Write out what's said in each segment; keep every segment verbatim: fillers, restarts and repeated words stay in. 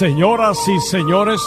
Señoras y señores,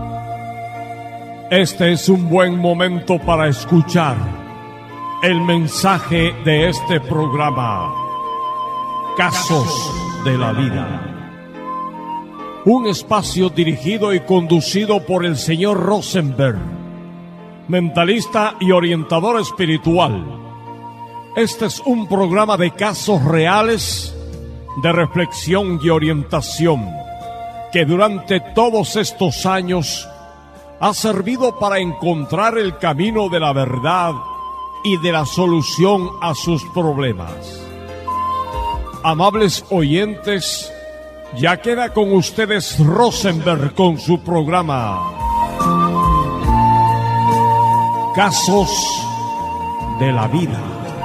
este es un buen momento para escuchar el mensaje de este programa, Casos de la Vida. Un espacio dirigido y conducido por el señor Rosenberg, mentalista y orientador espiritual. Este es un programa de casos reales, de reflexión y orientación, que durante todos estos años ha servido para encontrar el camino de la verdad y de la solución a sus problemas. Amables oyentes, ya queda con ustedes Rosenberg con su programa Casos de la Vida.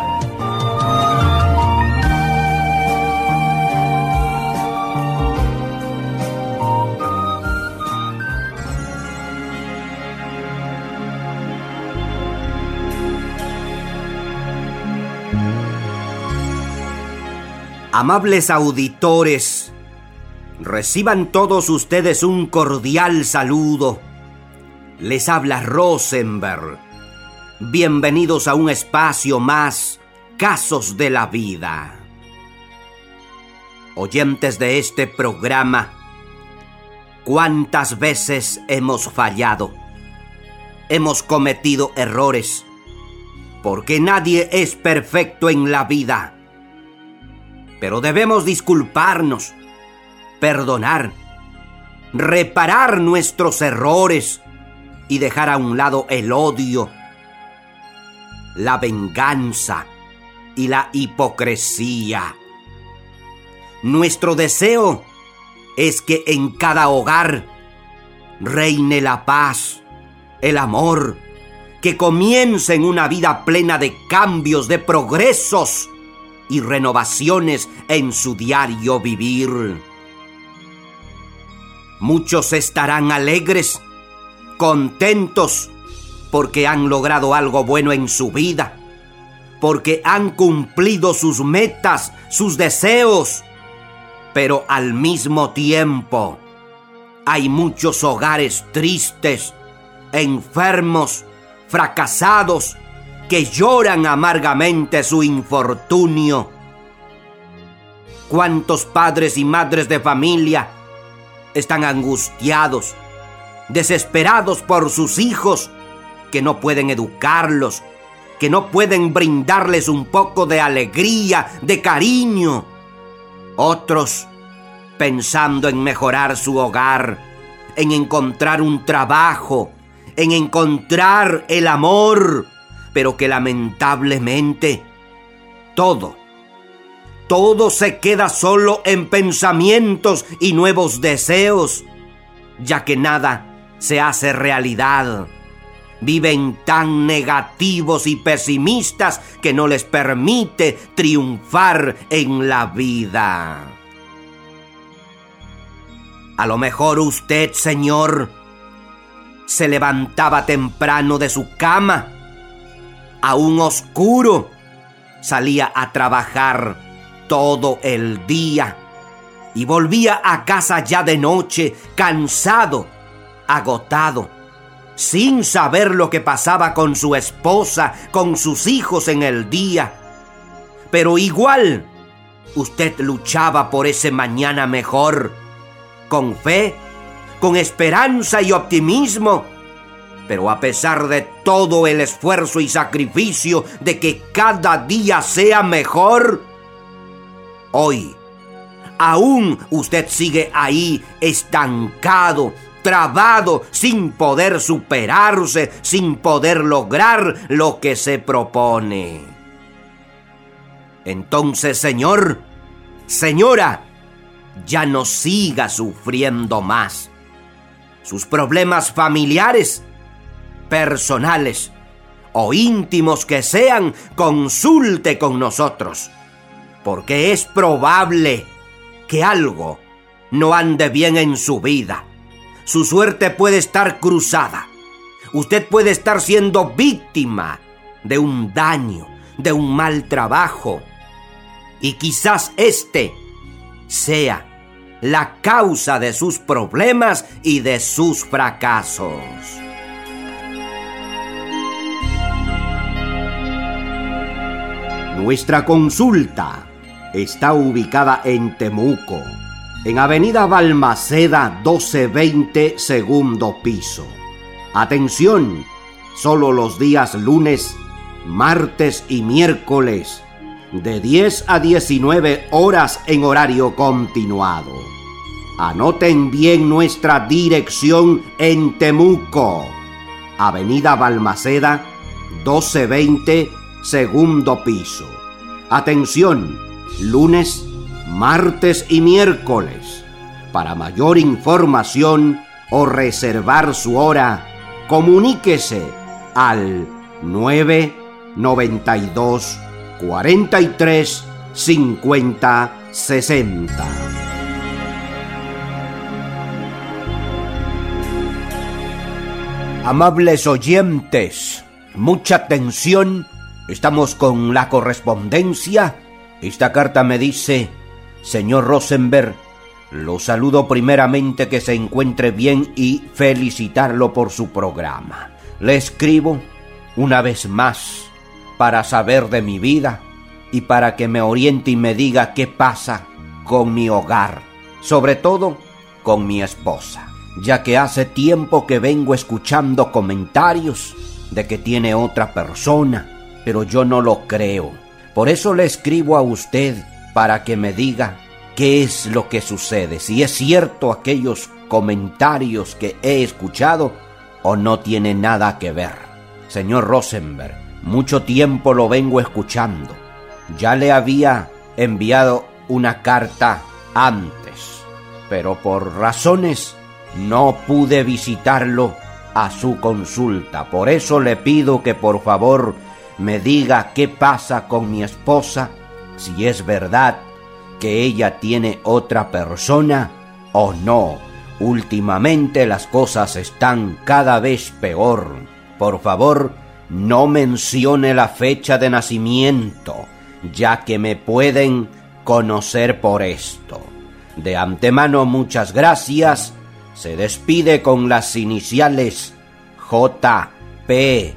Amables auditores, reciban todos ustedes un cordial saludo. Les habla Rosenberg. Bienvenidos a un espacio más, Casos de la Vida. Oyentes de este programa, ¿cuántas veces hemos fallado? Hemos cometido errores, porque nadie es perfecto en la vida. Pero debemos disculparnos, perdonar, reparar nuestros errores y dejar a un lado el odio, la venganza y la hipocresía. Nuestro deseo es que en cada hogar reine la paz, el amor, que comiencen una vida plena de cambios, de progresos y renovaciones en su diario vivir. Muchos estarán alegres, contentos, porque han logrado algo bueno en su vida, porque han cumplido sus metas, sus deseos. Pero al mismo tiempo, hay muchos hogares tristes, enfermos, fracasados, que lloran amargamente su infortunio. ¿Cuántos padres y madres de familia están angustiados, desesperados por sus hijos, que no pueden educarlos, que no pueden brindarles un poco de alegría, de cariño? Otros pensando en mejorar su hogar, en encontrar un trabajo, en encontrar el amor, pero que lamentablemente todo, todo se queda solo en pensamientos y nuevos deseos, ya que nada se hace realidad. Viven tan negativos y pesimistas que no les permite triunfar en la vida. A lo mejor usted, señor, se levantaba temprano de su cama, aún oscuro, salía a trabajar todo el día y volvía a casa ya de noche, cansado, agotado, sin saber lo que pasaba con su esposa, con sus hijos en el día. Pero igual, usted luchaba por ese mañana mejor, con fe, con esperanza y optimismo. Pero a pesar de todo el esfuerzo y sacrificio de que cada día sea mejor, hoy aún usted sigue ahí estancado, trabado, sin poder superarse, sin poder lograr lo que se propone. Entonces, señor, señora, ya no siga sufriendo más. Sus problemas familiares, personales o íntimos que sean, consulte con nosotros, porque es probable que algo no ande bien en su vida. Su suerte puede estar cruzada. Usted puede estar siendo víctima de un daño, de un mal trabajo, y quizás este sea la causa de sus problemas y de sus fracasos. Nuestra consulta está ubicada en Temuco, en Avenida Balmaceda doce veinte, segundo piso. Atención, solo los días lunes, martes y miércoles, de diez a diecinueve horas en horario continuado. Anoten bien nuestra dirección en Temuco, Avenida Balmaceda doce veinte, segundo piso. Atención, lunes, martes y miércoles. Para mayor información o reservar su hora, comuníquese al nueve noventa y dos, cuarenta y tres, cincuenta, sesenta. Amables oyentes, mucha atención. Estamos con la correspondencia. Esta carta me dice: señor Rosenberg, lo saludo primeramente, que se encuentre bien y felicitarlo por su programa. Le escribo una vez más para saber de mi vida y para que me oriente y me diga qué pasa con mi hogar, sobre todo con mi esposa, ya que hace tiempo que vengo escuchando comentarios de que tiene otra persona, pero yo no lo creo. Por eso le escribo a usted para que me diga qué es lo que sucede, si es cierto aquellos comentarios que he escuchado o no tiene nada que ver. Señor Rosenberg, mucho tiempo lo vengo escuchando. Ya le había enviado una carta antes, pero por razones no pude visitarlo a su consulta. Por eso le pido que por favor me diga qué pasa con mi esposa, si es verdad que ella tiene otra persona o no. Últimamente las cosas están cada vez peor. Por favor, no mencione la fecha de nacimiento, ya que me pueden conocer por esto. De antemano, muchas gracias. Se despide con las iniciales J P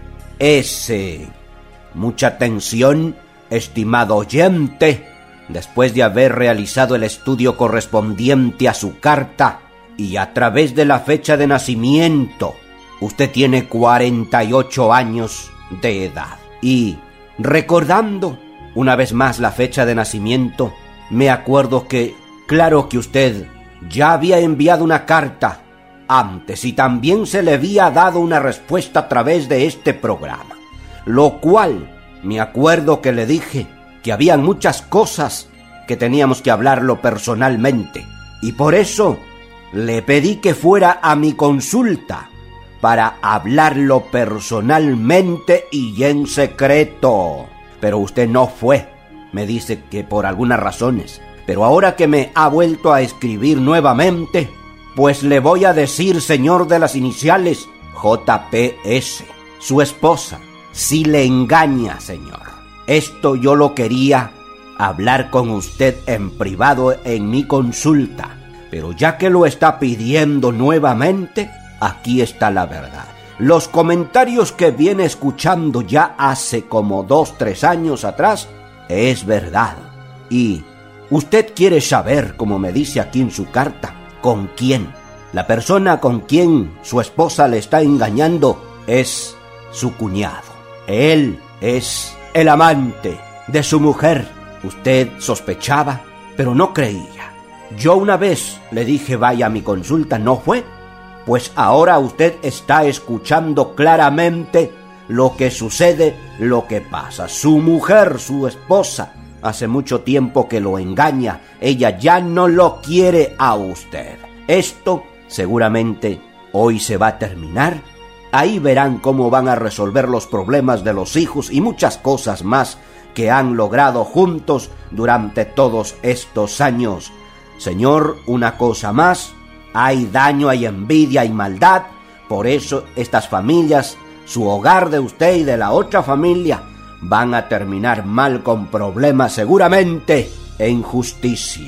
S. Mucha atención, estimado oyente. Después de haber realizado el estudio correspondiente a su carta y a través de la fecha de nacimiento, usted tiene cuarenta y ocho años de edad. Y recordando una vez más la fecha de nacimiento, me acuerdo que, claro que usted ya había enviado una carta antes y también se le había dado una respuesta a través de este programa, lo cual me acuerdo que le dije que habían muchas cosas que teníamos que hablarlo personalmente, y por eso le pedí que fuera a mi consulta para hablarlo personalmente y en secreto. Pero usted no fue, me dice que por algunas razones. Pero ahora que me ha vuelto a escribir nuevamente, pues le voy a decir, señor de las iniciales J P S, su esposa sí le engaña, señor. Esto yo lo quería hablar con usted en privado en mi consulta, pero ya que lo está pidiendo nuevamente, aquí está la verdad. Los comentarios que viene escuchando ya hace como dos, tres años atrás, es verdad. Y usted quiere saber, como me dice aquí en su carta, ¿con quién? La persona con quien su esposa le está engañando es su cuñado. Él es el amante de su mujer. Usted sospechaba, pero no creía. Yo una vez le dije vaya a mi consulta, no fue. Pues ahora usted está escuchando claramente lo que sucede, lo que pasa. Su mujer, su esposa, hace mucho tiempo que lo engaña. Ella ya no lo quiere a usted. Esto seguramente hoy se va a terminar. Ahí verán cómo van a resolver los problemas de los hijos y muchas cosas más que han logrado juntos durante todos estos años. Señor, una cosa más. Hay daño, hay envidia, hay maldad. Por eso estas familias, su hogar de usted y de la otra familia, van a terminar mal con problemas seguramente en justicia.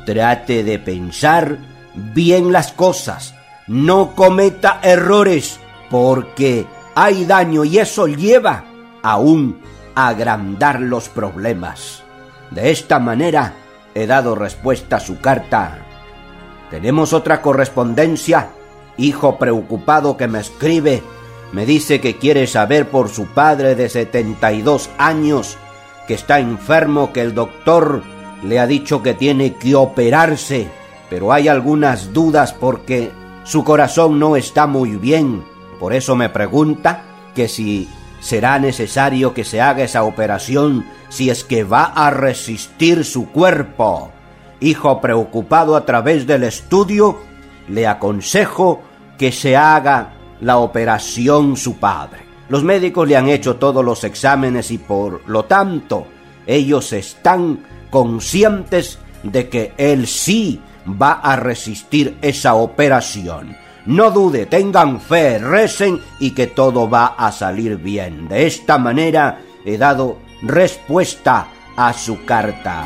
Trate de pensar bien las cosas. No cometa errores, porque hay daño y eso lleva aún a agrandar los problemas. De esta manera he dado respuesta a su carta. Tenemos otra correspondencia. Hijo preocupado que me escribe. Me dice que quiere saber por su padre de setenta y dos años, que está enfermo, que el doctor le ha dicho que tiene que operarse, pero hay algunas dudas porque su corazón no está muy bien. Por eso me pregunta que si será necesario que se haga esa operación, si es que va a resistir su cuerpo. Hijo preocupado, a través del estudio le aconsejo que se haga la operación su padre. Los médicos le han hecho todos los exámenes y por lo tanto ellos están conscientes de que él sí va a resistir esa operación. No dude, tengan fe, recen y que todo va a salir bien. De esta manera he dado respuesta a su carta.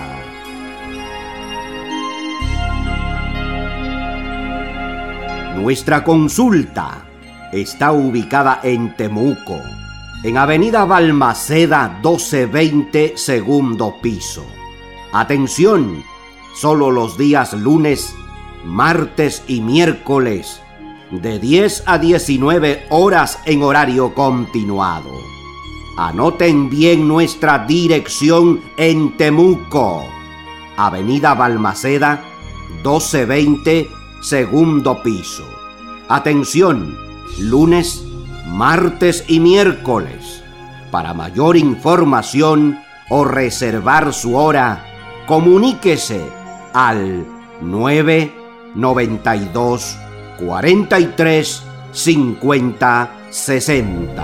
Nuestra consulta está ubicada en Temuco, en Avenida Balmaceda doce veinte, segundo piso. Atención, solo los días lunes, martes y miércoles, de diez a diecinueve horas en horario continuado. Anoten bien nuestra dirección en Temuco, Avenida Balmaceda doce veinte, segundo piso. Atención, lunes, martes y miércoles. Para mayor información o reservar su hora, comuníquese al nueve noventa y dos, cuarenta y tres, cincuenta, sesenta.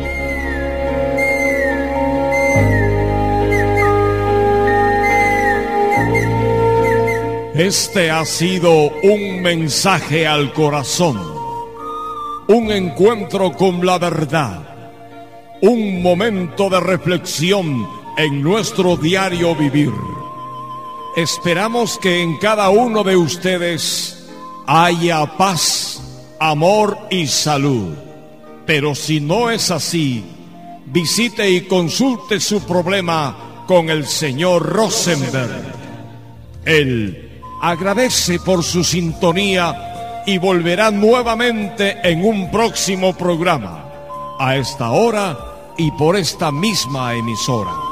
Este ha sido un mensaje al corazón, un encuentro con la verdad, un momento de reflexión en nuestro diario vivir. Esperamos que en cada uno de ustedes haya paz, amor y salud. Pero si no es así, visite y consulte su problema con el señor Rosenberg. Él agradece por su sintonía y volverá nuevamente en un próximo programa, a esta hora y por esta misma emisora.